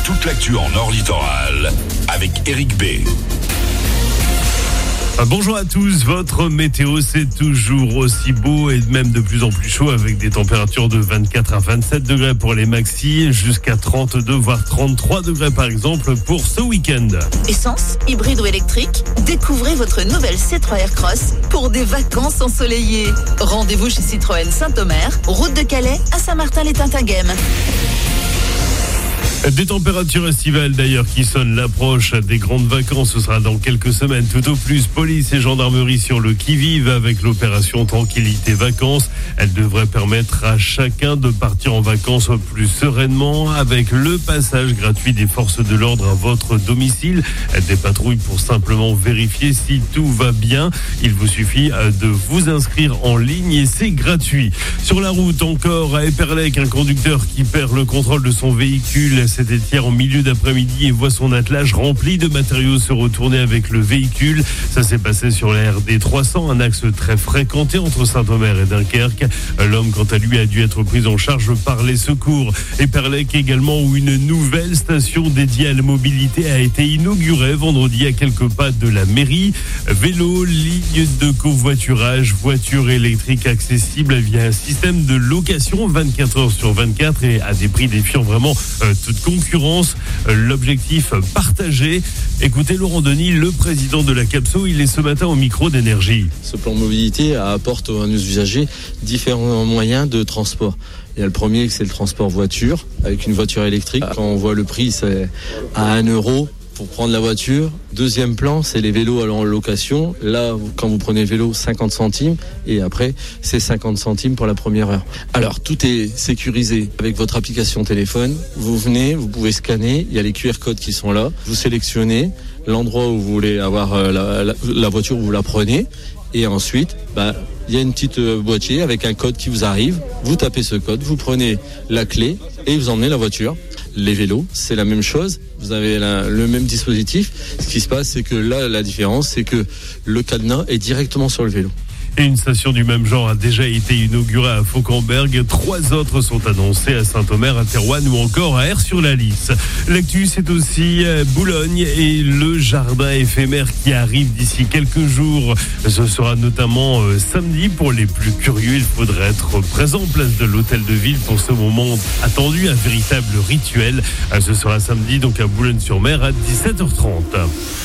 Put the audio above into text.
toute l'actu en Nord Littoral avec Eric B. Bonjour à tous, votre météo c'est toujours aussi beau et même de plus en plus chaud avec des températures de 24 à 27 degrés pour les maxis, jusqu'à 32 voire 33 degrés par exemple pour ce week-end. Essence, hybride ou électrique, découvrez votre nouvelle Citroën Aircross pour des vacances ensoleillées. Rendez-vous chez Citroën Saint-Omer, route de Calais à Saint-Martin-les-Tintinguem. Des températures estivales d'ailleurs qui sonnent l'approche des grandes vacances. Ce sera dans quelques semaines tout au plus. Police et gendarmerie sur le qui-vive avec l'opération Tranquillité Vacances. Elle devrait permettre à chacun de partir en vacances plus sereinement avec le passage gratuit des forces de l'ordre à votre domicile. Des patrouilles pour simplement vérifier si tout va bien. Il vous suffit de vous inscrire en ligne et c'est gratuit. Sur la route encore à Eperlec, un conducteur qui perd le contrôle de son véhicule. C'était hier en milieu d'après-midi et voit son attelage rempli de matériaux se retourner avec le véhicule. Ça s'est passé sur la RD 300, un axe très fréquenté entre Saint-Omer et Dunkerque. L'homme, quant à lui, a dû être pris en charge par les secours. Eperlec également, où une nouvelle station dédiée à la mobilité a été inaugurée vendredi à quelques pas de la mairie. Vélo, ligne de covoiturage, voitures électriques accessibles via un système de location 24 heures sur 24 et à des prix défiant vraiment toute concurrence. L'objectif partagé. Écoutez Laurent Denis, le président de la Capso, il est ce matin au micro d'Énergie. Ce plan de mobilité apporte à nos usagers différents moyens de transport. Il y a le premier, c'est le transport voiture, avec une voiture électrique. Quand on voit le prix, c'est à 1 euro pour prendre la voiture. Deuxième plan, c'est les vélos en location. Là, quand vous prenez le vélo, 50 centimes. Et après, c'est 50 centimes pour la première heure. Alors, tout est sécurisé avec votre application téléphone. Vous venez, vous pouvez scanner. Il y a les QR codes qui sont là. Vous sélectionnez l'endroit où vous voulez avoir la voiture, vous la prenez. Et ensuite, il y a une petite boîtier avec un code qui vous arrive. Vous tapez ce code, vous prenez la clé et vous emmenez la voiture. Les vélos, c'est la même chose. Vous avez le même dispositif. Ce qui se passe, c'est que là, la différence, c'est que le cadenas est directement sur le vélo. Et une station du même genre a déjà été inaugurée à Fauquemberg. 3 autres sont annoncées à Saint-Omer, à Thérouanne ou encore à Aire-sur-la-Lys. L'actu, c'est aussi Boulogne et le jardin éphémère qui arrive d'ici quelques jours. Ce sera notamment samedi. Pour les plus curieux, il faudrait être présent en place de l'hôtel de ville pour ce moment attendu, un véritable rituel. Ce sera samedi donc à Boulogne-sur-Mer à 17h30.